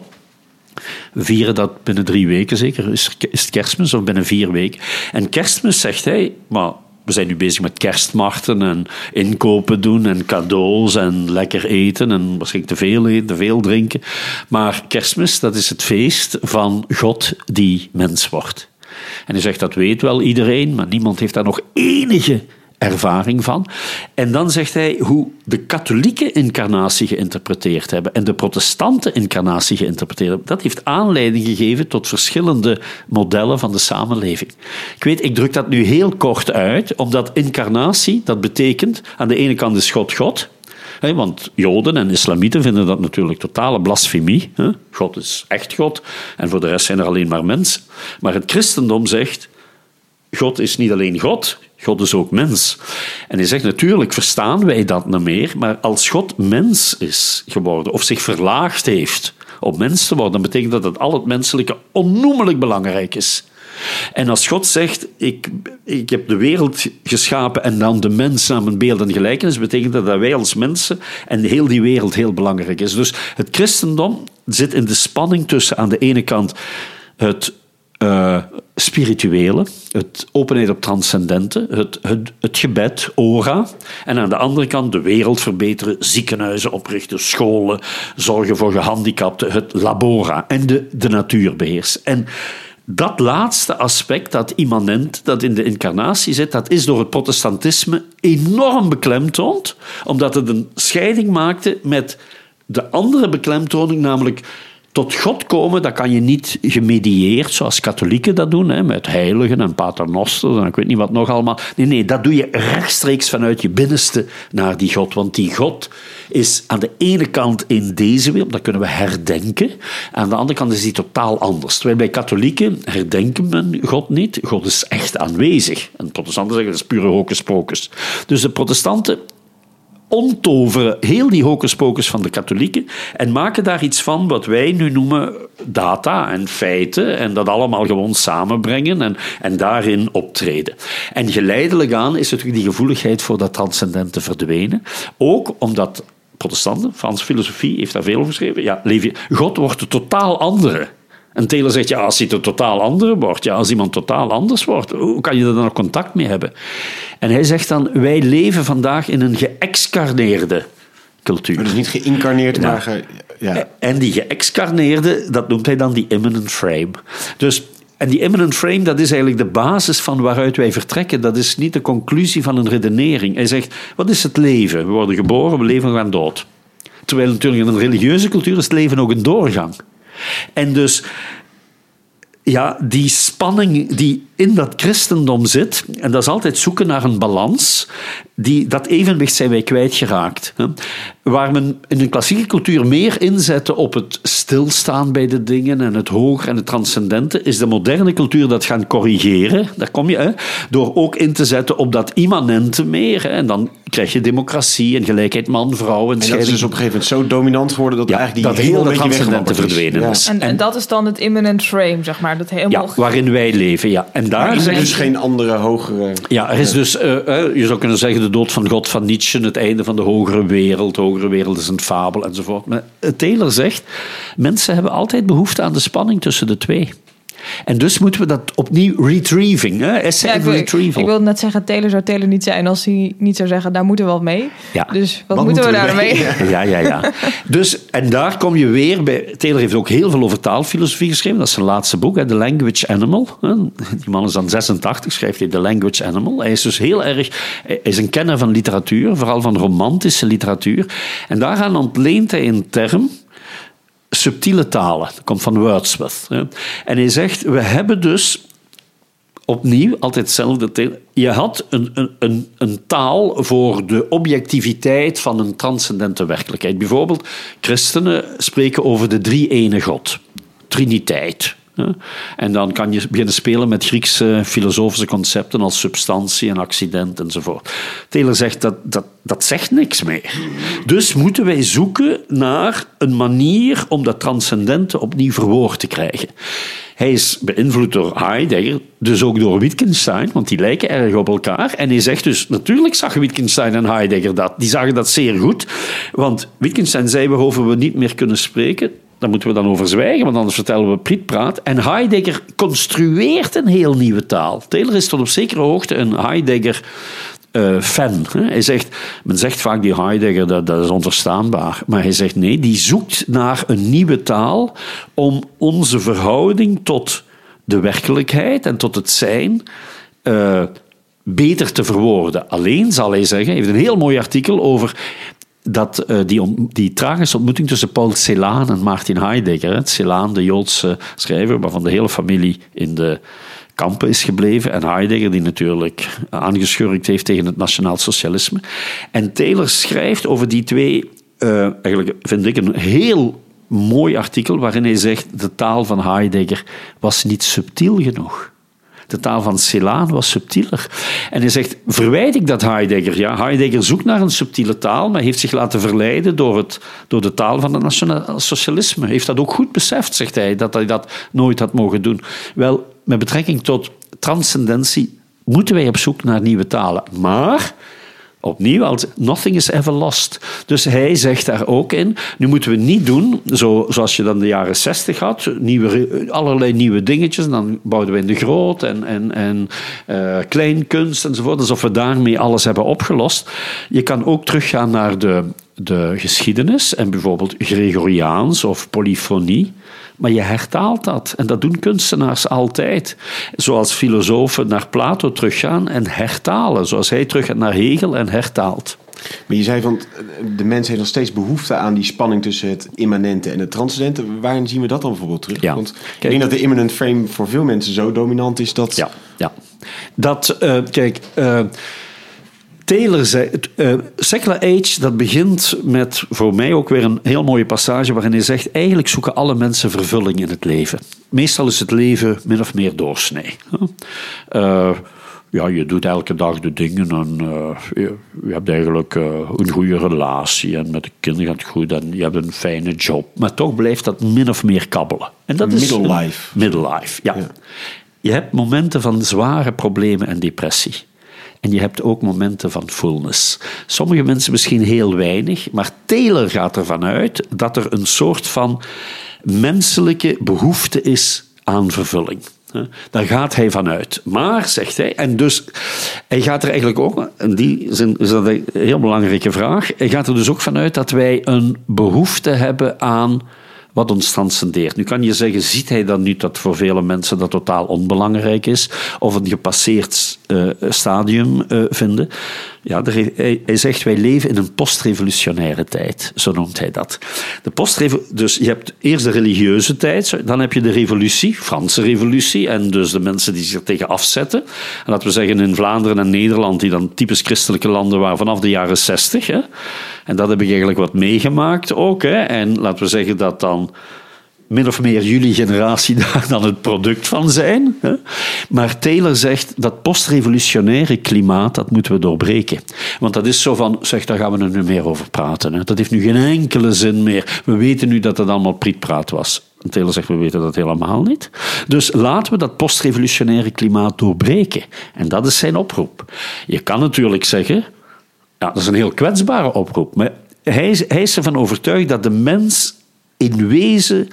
F: We vieren dat binnen drie weken zeker. Is, is het Kerstmis of binnen vier weken? En Kerstmis zegt hij, maar we zijn nu bezig met kerstmarkten en inkopen doen en cadeaus en lekker eten en waarschijnlijk te veel eten, te veel drinken. Maar Kerstmis, dat is het feest van God die mens wordt. En hij zegt, dat weet wel iedereen, maar niemand heeft daar nog enige ervaring van. En dan zegt hij hoe de katholieke incarnatie geïnterpreteerd hebben en de protestante incarnatie geïnterpreteerd hebben. Dat heeft aanleiding gegeven tot verschillende modellen van de samenleving. Ik weet, ik druk dat nu heel kort uit, omdat incarnatie, dat betekent, aan de ene kant is God God. He, want Joden en Islamieten vinden dat natuurlijk totale blasfemie. He, God is echt God en voor de rest zijn er alleen maar mensen. Maar het christendom zegt, God is niet alleen God, God is ook mens. En hij zegt, natuurlijk verstaan wij dat niet meer, maar als God mens is geworden of zich verlaagd heeft om mens te worden, dan betekent dat dat al het menselijke onnoemelijk belangrijk is. En als God zegt, ik, ik heb de wereld geschapen en dan de mens naar mijn beeld en gelijkenis, betekent dat dat wij als mensen en heel die wereld heel belangrijk is. Dus het christendom zit in de spanning tussen aan de ene kant het uh, spirituele, het openheid op transcendente, het, het, het gebed, ora, en aan de andere kant de wereld verbeteren, ziekenhuizen oprichten, scholen, zorgen voor gehandicapten, het labora en de, de natuur beheersen. En dat laatste aspect, dat immanent, dat in de incarnatie zit, dat is door het protestantisme enorm beklemtoond, omdat het een scheiding maakte met de andere beklemtoning, namelijk tot God komen, dat kan je niet gemedieerd, zoals katholieken dat doen, hè, met heiligen en paternosters en ik weet niet wat nog allemaal. Nee, nee, dat doe je rechtstreeks vanuit je binnenste naar die God. Want die God is aan de ene kant in deze wereld, dat kunnen we herdenken. Aan de andere kant is die totaal anders. Terwijl bij katholieken herdenken men God niet. God is echt aanwezig. En protestanten zeggen, dat is pure hocus pocus. Dus de protestanten onttoveren heel die hocus-pocus van de katholieken en maken daar iets van wat wij nu noemen data en feiten en dat allemaal gewoon samenbrengen en, en daarin optreden. En geleidelijk aan is natuurlijk die gevoeligheid voor dat transcendente verdwenen. Ook omdat protestanten, Frans filosofie heeft daar veel over geschreven, ja, God wordt een totaal andere. En Taylor zegt, ja, als hij een totaal andere wordt, ja, als iemand totaal anders wordt, hoe kan je er dan nog contact mee hebben? En hij zegt dan, wij leven vandaag in een geëxcarneerde cultuur.
C: Dus niet geïncarneerd,
F: ja.
C: maar... Ge, ja.
F: En die geëxcarneerde, dat noemt hij dan die immanent frame. Dus, en die immanent frame, dat is eigenlijk de basis van waaruit wij vertrekken. Dat is niet de conclusie van een redenering. Hij zegt, wat is het leven? We worden geboren, we leven, we gaan dood. Terwijl natuurlijk in een religieuze cultuur is het leven ook een doorgang. En dus, ja, die spanning die in dat christendom zit, en dat is altijd zoeken naar een balans, die, dat evenwicht zijn wij kwijtgeraakt. Hè. Waar men in een klassieke cultuur meer inzette op het stilstaan bij de dingen en het hoger en het transcendente, is de moderne cultuur dat gaan corrigeren, daar kom je, hè, door ook in te zetten op dat immanente meer. Hè. En dan krijg je democratie en gelijkheid man-vrouw. En,
C: en dat is dus op een gegeven moment zo dominant geworden dat
F: ja,
C: eigenlijk die
F: dat heel
C: heel
F: dat transcendente verdwenen
C: ja.
F: is.
E: En, en dat is dan het immanent frame, zeg maar. Dat helemaal...
F: Ja, waarin wij leven, ja. En daar
C: er is
F: zegt,
C: dus geen andere, hogere...
F: Ja, er is dus, uh, uh, je zou kunnen zeggen, de dood van God van Nietzsche, het einde van de hogere wereld, de hogere wereld is een fabel, enzovoort. Maar Taylor zegt, mensen hebben altijd behoefte aan de spanning tussen de twee. En dus moeten we dat opnieuw retrieving, hè? Essay
E: Ja, ik, wil,
F: retrieval.
E: ik wilde net zeggen, Taylor zou Taylor niet zijn als hij niet zou zeggen, daar moeten we wat mee.
F: Ja.
E: Dus wat,
C: Wat
E: moeten we
C: moeten we
E: daarmee?
C: mee?
F: Ja, ja, ja. Dus, en daar kom je weer bij... Taylor heeft ook heel veel over taalfilosofie geschreven. Dat is zijn laatste boek, hè, The Language Animal. Die man is dan zesentachtig, schrijft hij The Language Animal. Hij is dus heel erg... Hij is een kenner van literatuur, vooral van romantische literatuur. En daaraan ontleent hij een term... subtiele talen. Dat komt van Wordsworth. En hij zegt, we hebben dus opnieuw altijd hetzelfde. Je had een, een, een, een taal voor de objectiviteit van een transcendente werkelijkheid. Bijvoorbeeld, christenen spreken over de drie-ene God. Triniteit. En dan kan je beginnen spelen met Griekse filosofische concepten als substantie en accident enzovoort. Taylor zegt dat, dat dat zegt niks meer. Dus moeten wij zoeken naar een manier om dat transcendente opnieuw verwoord te krijgen. Hij is beïnvloed door Heidegger, dus ook door Wittgenstein, want die lijken erg op elkaar. En hij zegt dus, natuurlijk zagen Wittgenstein en Heidegger dat. Die zagen dat zeer goed, want Wittgenstein zei waarover we niet meer kunnen spreken. Daar moeten we dan over zwijgen, want anders vertellen we prietpraat. En Heidegger construeert een heel nieuwe taal. Taylor is tot op zekere hoogte een Heidegger... Uh, fan. Hè. Hij zegt, men zegt vaak die Heidegger, dat, dat is onverstaanbaar. Maar hij zegt nee, die zoekt naar een nieuwe taal om onze verhouding tot de werkelijkheid en tot het zijn uh, beter te verwoorden. Alleen zal hij zeggen, hij heeft een heel mooi artikel over dat, uh, die, on, die tragische ontmoeting tussen Paul Celan en Martin Heidegger. Hè. Celan, de Joodse schrijver, waarvan de hele familie in de kampen is gebleven. En Heidegger, die natuurlijk aangeschurkt heeft tegen het nationaal socialisme. En Taylor schrijft over die twee, uh, eigenlijk vind ik een heel mooi artikel, waarin hij zegt, de taal van Heidegger was niet subtiel genoeg. De taal van Celan was subtieler. En hij zegt, verwijt ik dat Heidegger? Ja, Heidegger zoekt naar een subtiele taal, maar heeft zich laten verleiden door, het, door de taal van het nationaal socialisme. Hij heeft dat ook goed beseft, zegt hij, dat hij dat nooit had mogen doen. Wel, met betrekking tot transcendentie moeten wij op zoek naar nieuwe talen. Maar, opnieuw, als nothing is ever lost. Dus hij zegt daar ook in, nu moeten we niet doen, zo, zoals je dan de jaren zestig had, nieuwe, allerlei nieuwe dingetjes, en dan bouwden we in de groot en, en, en uh, kleinkunst enzovoort, alsof we daarmee alles hebben opgelost. Je kan ook teruggaan naar de, de geschiedenis, en bijvoorbeeld Gregoriaans of polyfonie, maar je hertaalt dat. En dat doen kunstenaars altijd. Zoals filosofen naar Plato teruggaan en hertalen. Zoals hij teruggaat naar Hegel en hertaalt.
C: Maar je zei van, de mens heeft nog steeds behoefte aan die spanning tussen het immanente en het transcendente. Waarin zien we dat dan bijvoorbeeld terug?
F: Ja.
C: Want kijk, ik denk dat de immanent frame voor veel mensen zo dominant is dat...
F: Ja, ja. Dat, uh, kijk... Uh, Taylor zei, uh, Secular Age, dat begint met voor mij ook weer een heel mooie passage waarin hij zegt, eigenlijk zoeken alle mensen vervulling in het leven. Meestal is het leven min of meer doorsnee. Uh, ja, je doet elke dag de dingen en uh, je, je hebt eigenlijk uh, een goede relatie en met de kinderen gaat het goed en je hebt een fijne job. Maar toch blijft dat min of meer kabbelen. En dat is
C: middle life.
F: Middle life, ja. ja. Je hebt momenten van zware problemen en depressie. En je hebt ook momenten van fullness. Sommige mensen misschien heel weinig, maar Taylor gaat ervan uit dat er een soort van menselijke behoefte is aan vervulling. Daar gaat hij van uit. Maar, zegt hij, en dus hij gaat er eigenlijk ook, in die zin is dat een heel belangrijke vraag, hij gaat er dus ook van uit dat wij een behoefte hebben aan wat ons transcendeert. Nu kan je zeggen, ziet hij dan niet dat voor vele mensen dat totaal onbelangrijk is, of een gepasseerd uh, stadium uh, vinden? Ja, de, hij, hij zegt, wij leven in een postrevolutionaire tijd, zo noemt hij dat. De postrevo- dus je hebt eerst de religieuze tijd, dan heb je de revolutie, Franse revolutie, en dus de mensen die zich er tegen afzetten. En laten we zeggen in Vlaanderen en Nederland, die dan typisch christelijke landen waren vanaf de jaren zestig. Hè. En dat heb ik eigenlijk wat meegemaakt ook. Hè. En laten we zeggen dat dan min of meer jullie generatie daar dan het product van zijn. Hè. Maar Taylor zegt dat postrevolutionaire klimaat, dat moeten we doorbreken. Want dat is zo van, zeg, daar gaan we er nu meer over praten. Hè. Dat heeft nu geen enkele zin meer. We weten nu dat het allemaal prietpraat was. En Taylor zegt, we weten dat helemaal niet. Dus laten we dat postrevolutionaire klimaat doorbreken. En dat is zijn oproep. Je kan natuurlijk zeggen, ja, dat is een heel kwetsbare oproep, maar hij is, hij is ervan overtuigd dat de mens in wezen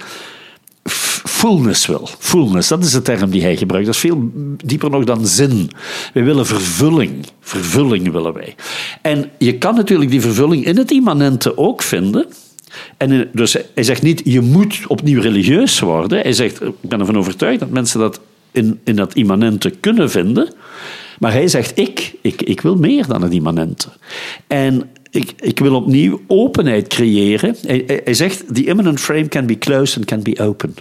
F: fullness wil. Fullness, dat is de term die hij gebruikt. Dat is veel dieper nog dan zin. Wij willen vervulling. Vervulling willen wij. En je kan natuurlijk die vervulling in het immanente ook vinden. En dus hij zegt niet, je moet opnieuw religieus worden. Hij zegt, ik ben ervan overtuigd dat mensen dat in, in dat immanente kunnen vinden. Maar hij zegt, ik, ik, ik wil meer dan het immanente. En ik, ik wil opnieuw openheid creëren. Hij, hij zegt, the immanent frame can be closed and can be open.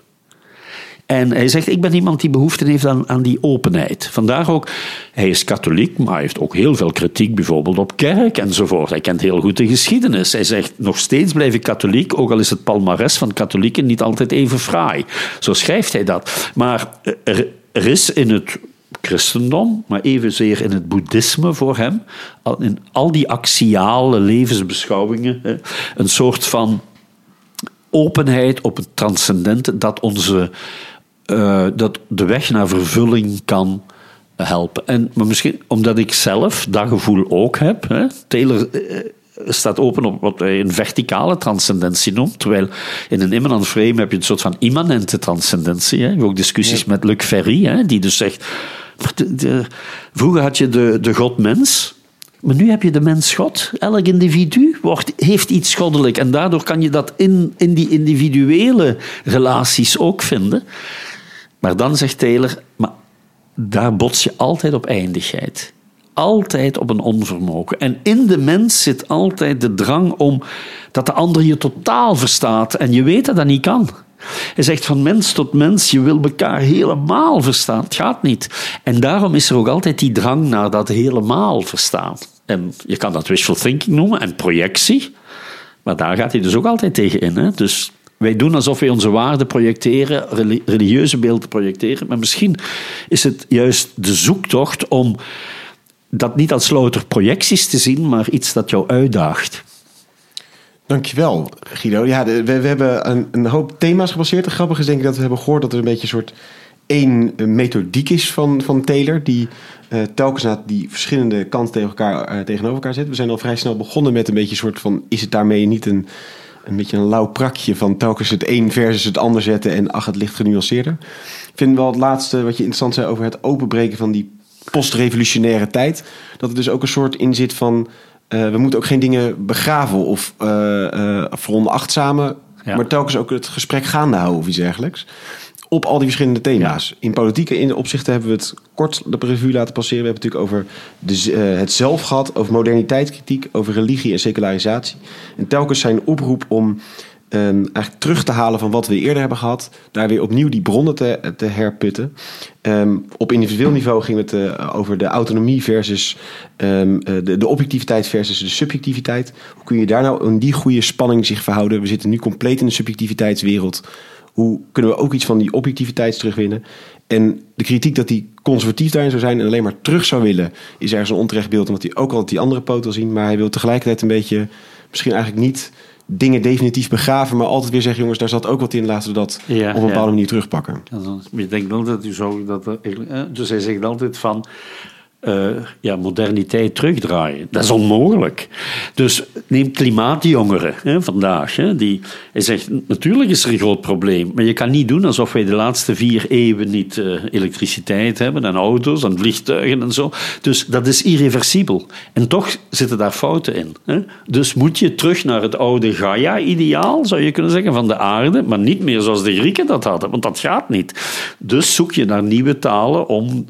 F: En hij zegt, ik ben iemand die behoefte heeft aan, aan die openheid. Vandaar ook, hij is katholiek, maar hij heeft ook heel veel kritiek bijvoorbeeld op kerk enzovoort. Hij kent heel goed de geschiedenis. Hij zegt, nog steeds blijf ik katholiek, ook al is het palmares van katholieken niet altijd even fraai. Zo schrijft hij dat. Maar er, er is in het christendom, maar evenzeer in het boeddhisme voor hem, in al die axiale levensbeschouwingen, een soort van openheid op het transcendente dat onze uh, dat de weg naar vervulling kan helpen. En, maar misschien omdat ik zelf dat gevoel ook heb. Hè. Taylor uh, staat open op wat hij een verticale transcendentie noemt, terwijl in een immanent frame heb je een soort van immanente transcendentie. Hè. Je hebt ook discussies ja. met Luc Ferry, hè, die dus zegt, de, de, vroeger had je de, de God-mens, maar nu heb je de mens-God. Elk individu wordt, heeft iets goddelijk. En daardoor kan je dat in, in die individuele relaties ook vinden. Maar dan zegt Taylor, maar daar bots je altijd op eindigheid. altijd op een onvermogen. En in de mens zit altijd de drang om dat de ander je totaal verstaat. En je weet dat dat niet kan. Hij zegt van mens tot mens, je wil elkaar helemaal verstaan. Het gaat niet. En daarom is er ook altijd die drang naar dat helemaal verstaan. En je kan dat wishful thinking noemen en projectie. Maar daar gaat hij dus ook altijd tegen in. Hè? Dus wij doen alsof wij onze waarden projecteren, religieuze beelden projecteren. Maar misschien is het juist de zoektocht om dat niet als louter projecties te zien, maar iets dat jou uitdaagt.
C: Dankjewel, Guido. Ja, de, we, we hebben een, een hoop thema's gebaseerd. Het grappige is denk ik dat we hebben gehoord dat er een beetje een soort één methodiek is van, van Taylor, die uh, telkens naar die verschillende kanten tegen elkaar, uh, tegenover elkaar zet. We zijn al vrij snel begonnen met een beetje een soort van, is het daarmee niet een, een beetje een lauw prakje van telkens het een versus het ander zetten en ach, het ligt genuanceerder. Ik vind wel het laatste wat je interessant zei over het openbreken van die postrevolutionaire tijd, dat er dus ook een soort in zit van Uh, we moeten ook geen dingen begraven of uh, uh, veronachtzamen, ja. maar telkens ook het gesprek gaande houden of iets dergelijks. Op al die verschillende thema's. Ja. In politieke in opzichten hebben we het kort de revue laten passeren. We hebben het natuurlijk over de, uh, het zelf gehad, over moderniteitskritiek, over religie en secularisatie. En telkens zijn oproep om Um, eigenlijk terug te halen van wat we eerder hebben gehad. Daar weer opnieuw die bronnen te, te herputten. Um, op individueel niveau ging het uh, over de autonomie versus um, uh, de, de objectiviteit versus de subjectiviteit. Hoe kun je daar nou in die goede spanning zich verhouden? We zitten nu compleet in de subjectiviteitswereld. Hoe kunnen we ook iets van die objectiviteit terugwinnen? En de kritiek dat hij conservatief daarin zou zijn en alleen maar terug zou willen, is ergens een onterecht beeld, omdat hij ook altijd die andere poot wil zien. Maar hij wil tegelijkertijd een beetje, misschien eigenlijk niet dingen definitief begraven, maar altijd weer zeggen, jongens, daar zat ook wat in, laten we dat ja, op een bepaalde ja. manier terugpakken.
F: Je denkt wel dat u zou dat er, dus hij zegt altijd van uh, ja, moderniteit terugdraaien. Dat is onmogelijk. Dus neem klimaatjongeren hè, vandaag. Hè, die, hij zegt, natuurlijk is er een groot probleem, maar je kan niet doen alsof wij de laatste vier eeuwen niet uh, elektriciteit hebben en auto's en vliegtuigen en zo. Dus dat is irreversibel. En toch zitten daar fouten in. Hè. Dus moet je terug naar het oude Gaia-ideaal, zou je kunnen zeggen, van de aarde, maar niet meer zoals de Grieken dat hadden, want dat gaat niet. Dus zoek je naar nieuwe talen om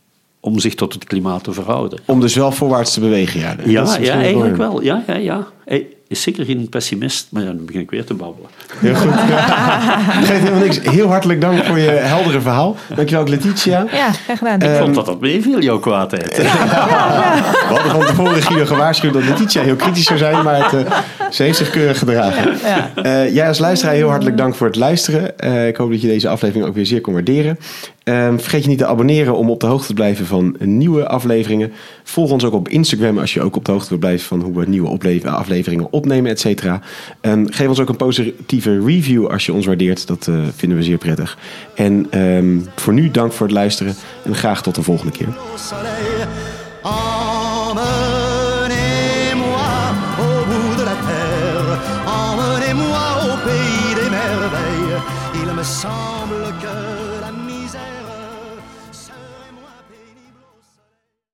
F: om zich tot het klimaat te verhouden.
C: Om dus wel voorwaarts te bewegen, ja.
F: Ja, ja eigenlijk wel. Ja, ja, ja. Hij is zeker geen pessimist, maar ja, dan begin ik weer te babbelen.
C: Heel goed. Ja. Geeft helemaal niks. Heel hartelijk dank voor je heldere verhaal. Dankjewel ook, Letitia.
E: Ja, graag gedaan.
F: Ik um, vond dat dat meeviel, jouw kwaadheid.
E: Ja, ja, ja.
C: We hadden van tevoren Guido gewaarschuwd dat Letitia heel kritisch zou zijn, maar het, uh, ze heeft zich keurig gedragen. Ja, ja. Uh, jij als luisteraar heel hartelijk dank voor het luisteren. Uh, ik hoop dat je deze aflevering ook weer zeer kon waarderen. Um, vergeet je niet te abonneren om op de hoogte te blijven van nieuwe afleveringen. Volg ons ook op Instagram als je ook op de hoogte wilt blijven van hoe we nieuwe afleveringen opnemen, et cetera. Um, geef ons ook een positieve review als je ons waardeert. Dat uh, vinden we zeer prettig. En um, voor nu dank voor het luisteren en graag tot de volgende keer.
D: Semble que